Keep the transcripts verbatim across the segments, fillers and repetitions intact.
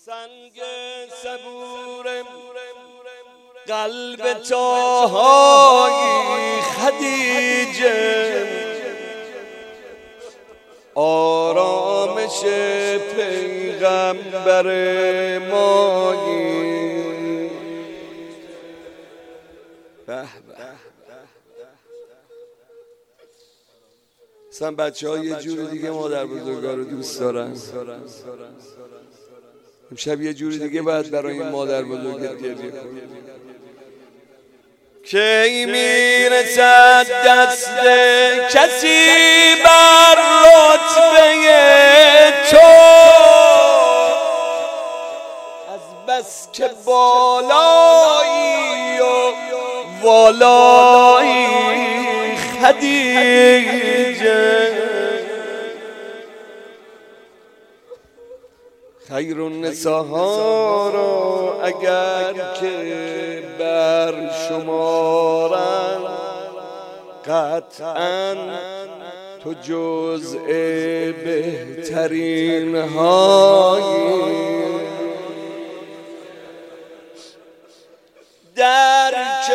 سنگ صبور قلب تاهای خدیجه، آرامش پیغمبر مایی. مثلا بچه ها یه جور دیگه مادر بزرگا رو دوست دارن، امشب یه جور دیگه باید برای این مادر بزرگت گریه کنی. کی میرسد دست کسی بر رتبه تو، از بس که بالایی و والایی خدیجه. خیر النساها را اگر که بر شمارن، قطعاً تو جزء بهترین هایی. درک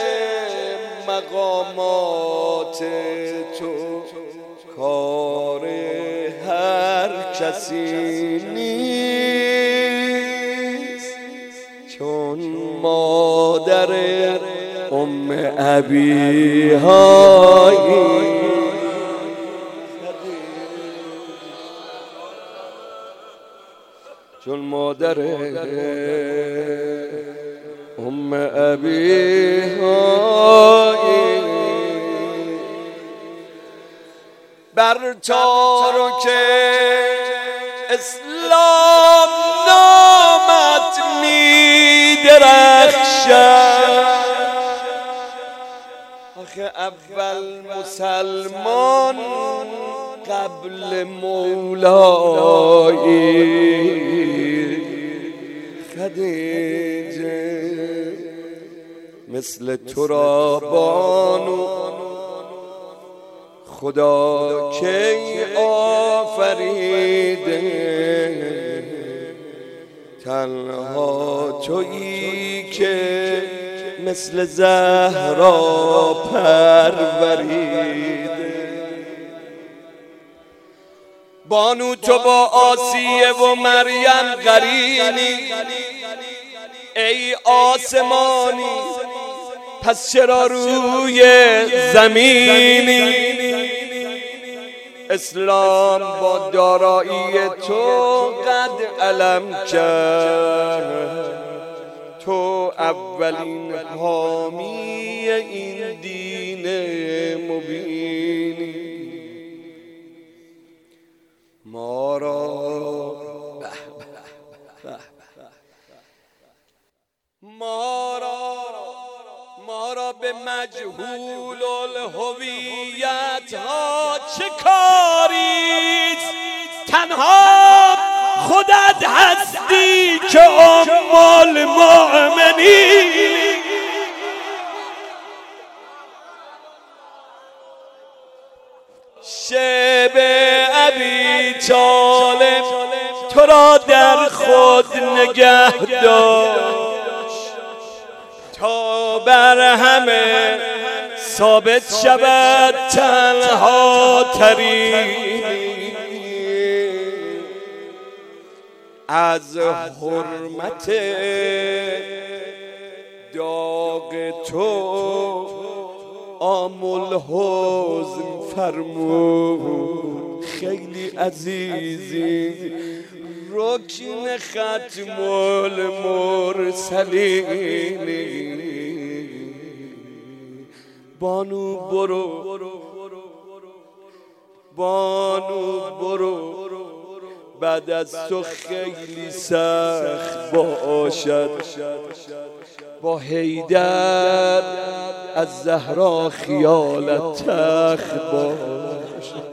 مقامات تو کار هر کسی نیست، چون مادر ام ابی هایی. چون مادر ام ابی هایی. بر تارک اسلام نامت می درخشد، آخه اول مسلمان قبل مولایی خدیجه. مثل تو را بانو خدا کی آفریده، تنها تویی که مثل زهرا پروریده. بانو تو با آسیه و مریم قرینی، ای آسمانی پس چرا روی زمینی؟ اسلام با دارایی تو قد علم کرد، تو اولین حامی این دین مبینی. ما را ما را ما را به مجهول الهویت ها چه کاریست؟ تنها خودت هستی که ام المؤمنین. شب ابی طالب تو را در خود نگه داشت تا بر همه ثابت شود تنها ترین. از حرمت داغ تو آمل حزن فرمود، خیلی عزیزی رکن ختم المرسلین. بانو برو بانو برو، بعد از تو خیلی سخت باشد با حیدر از زهرا خیالت تخت باشد.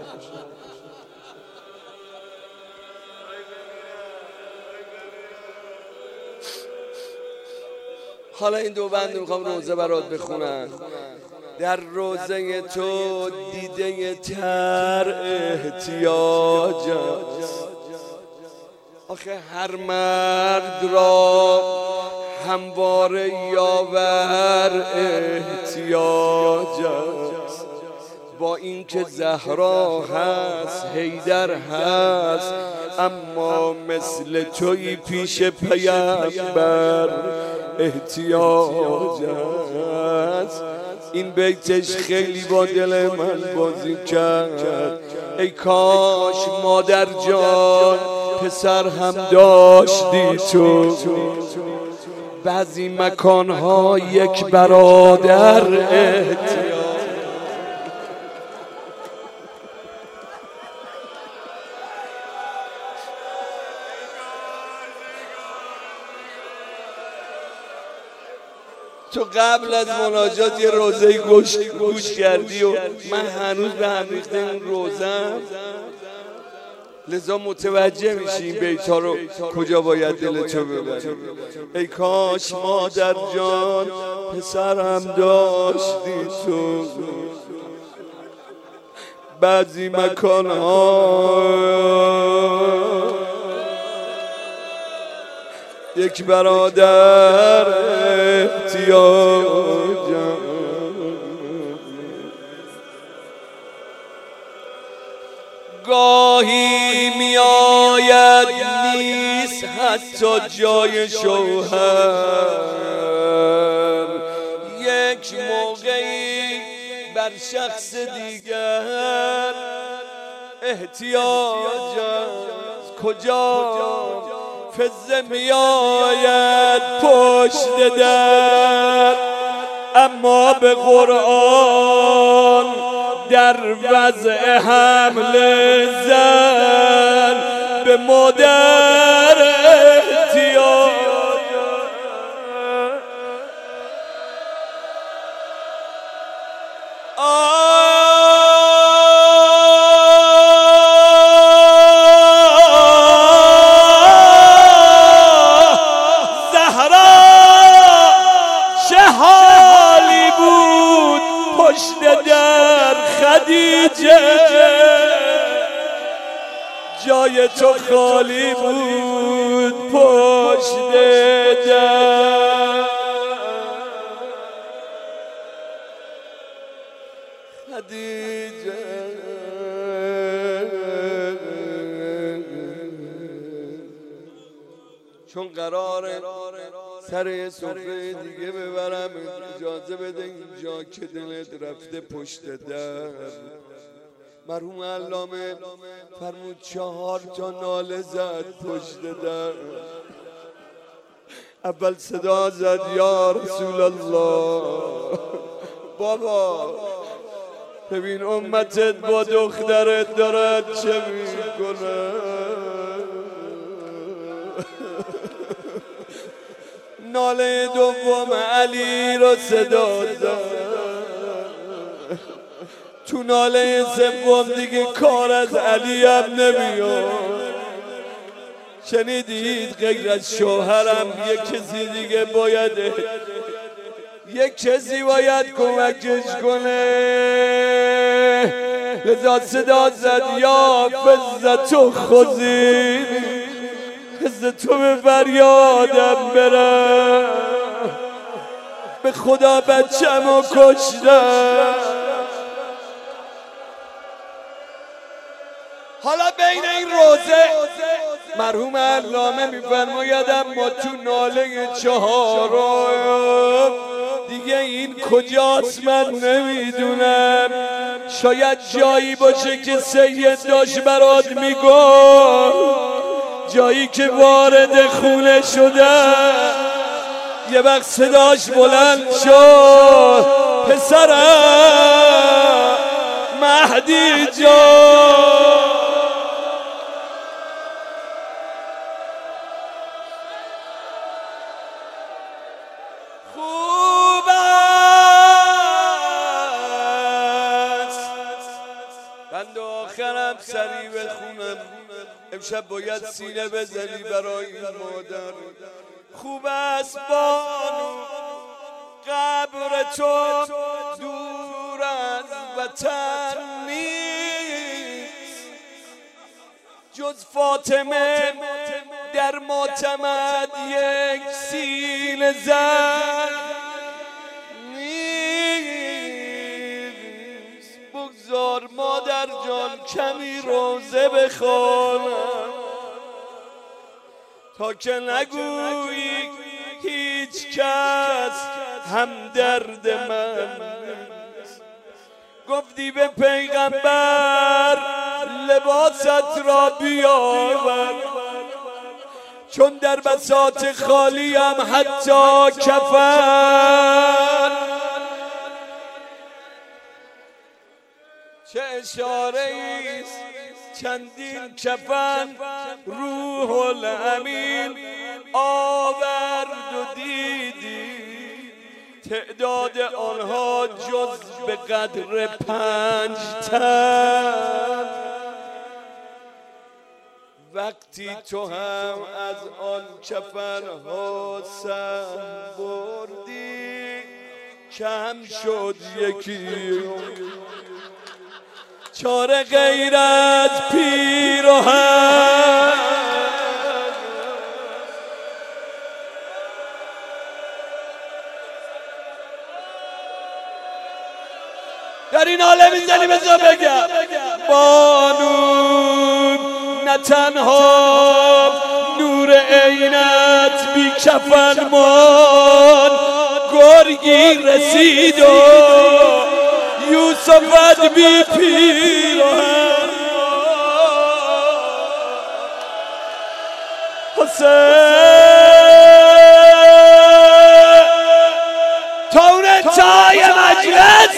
حالا این دو بند میخوام روزه برات بخونن. در روزه تو دیده تر احتیاج است، آخه هر مرد را همواره یاور احتیاج است، با اینکه زهرا هست حیدر هست، اما مثل تویی پیش پیامبر احتیاج است. این بیتش خیلی با دل من بازی کرد. ای کاش مادر جان پسر هم داشتی تو، بعضی مکانها یک برادر احتیاج. تو قبل از مناجات یه روزه گوش, گوش کردی و من هنوز به هم ریخته این روزم، لذا متوجه میشی این بیتا رو کجا باید دلتو ببری. ای کاش مادر جان پسرم داشتی تو، بعضی مکانها یک برادر احتیاجم. گاهی می آید نیست حتی جای شوهر، یک موقعی بر شخص دیگر احتیاج است. کجا فزه می آید پشت در، اما به قرآن در وضع حمل زن به مادر احتیاج. جای تو خالی بود پشت در. خدیجه چون قراره سر یه سفره دیگه ببرم، اجازه بده اینجا که دلت رفته پشت در. مرحوم علامه فرمود چهار تا ناله زد پشت در. اول صدا زد یا رسول الله، بابا ببین امتت با دخترت دارد چه میکنه. ناله دوم علی رو صدا زد. تو ناله سوم دیگه کار از علی هم نمیاد. شنیدید غیر از شوهرم یک کسی دیگه باید یک کسی باید کمکش کنه. لذا صدا زد یا فزتو خوزی، فزتو به فریادم برم، به خدا بچه‌مو کشتم. حالا بین این روزه مرحوم علامه میفرماید اما تو ناله چهارم دیگه این کجاست من نمیدونم. شاید جایی باشه که سید داشت برات میگفت، جایی که وارد خونه شده. یه وقت صداش بلند شد پسرم مهدی جان. آخرم سری بخونم، امشب باید سینه بزنی برای این مادر. خوب است بانو قبر تو دور از وطن نیست، جز فاطمه در ماتمت یک سینه زد نیست. بگذار مادر جان کمی روزه بخوانم تا که نگویی هیچ کس هم درد من. گفتی به پیغمبر لباست را بیاور، چون در بساط خالیم حتی کفن. چه اشاره ایست چندین کفن روح الامین آورد و دیدی، تعداد آنها جز به قدر پنج تن. وقتی تو هم از آن کفنها سهم بردی کم شد یکی، چاره غیرت پیراهن. در این حاله میزنی بزا بگم بانون نه تنها نور عینت بی کفن مان، گرگی رسید و یوسفت بی پیراهن. حسین تا اون انتهای مجلس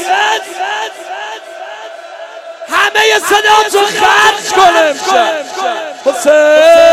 همه صداتون خرج کنم. حسین